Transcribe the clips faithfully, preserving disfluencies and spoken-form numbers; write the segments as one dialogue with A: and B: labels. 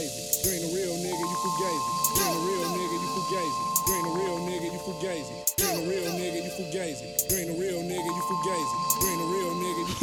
A: fugazi. You ain't a real nigga, you fugazi. You ain't a real nigga, you fugazi. You ain't a real nigga, you fugazi. You ain't a real nigga, you fugazi. You ain't a real nigga, you fugazi. You ain't a real nigga, you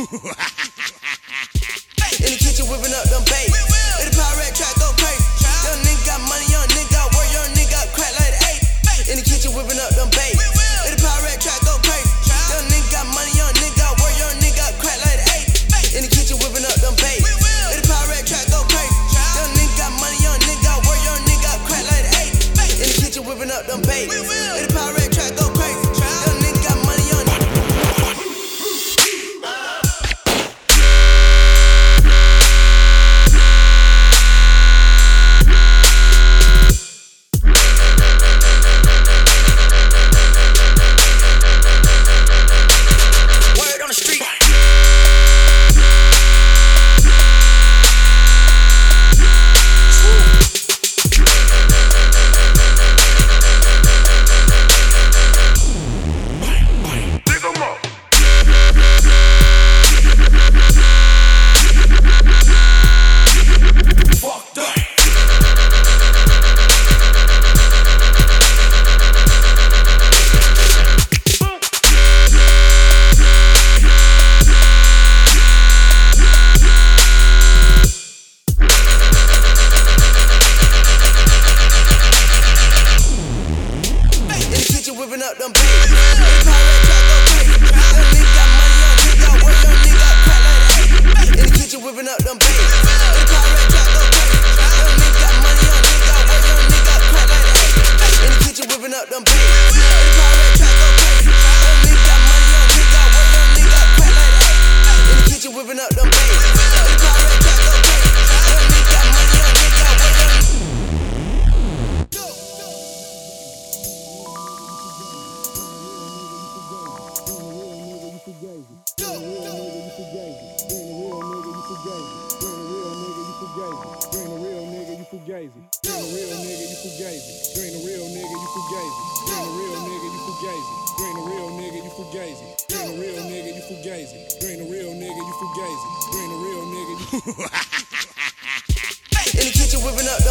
B: In the kitchen whipping up them bait. In the power rack track go crazy. Young nigga got money, young nigga got work, young nigga got crack like the eight. In the kitchen whipping up them bait. In the power rack track go crazy. Young nigga got money, young nigga got work, young nigga got crack like the eight. In the kitchen whipping up them bait. In the power rack track go crazy. Young nigga got money, young nigga got work, young nigga got crack like the eight. In the kitchen whipping up them bait. In the power rack track go crazy. Young nigga got money, young nigga. Whipping up them baits. In the power rack track go crazy. Young nigga got money, young nigga got work, young nigga got crack like the eight. In the kitchen whipping up them baits. In the power rack track go crazy. Young nigga got money, young nigga got work, young nigga got crack like the eight. In the kitchen whipping up them baits. In the power rack track go crazy. Young nigga got money, young nigga got work, young nigga got crack like the eight. In the kitchen whipping up them baits. In the power rack track go crazy. Young nigga got money, young nigga got work, young nigga.
A: Fugazi. You ain't a real nigga, you fugazi. You ain't a real nigga, you fugazi. You ain't a real nigga, you fugazi. You ain't a real nigga, you fugazi. You ain't a real nigga, you fugazi. You ain't a real nigga, you fugazi. You ain't a real nigga, you
B: In the kitchen whipping up